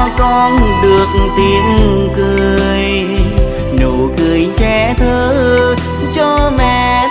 con được tiếng cười, nụ cười trẻ thơ cho mẹ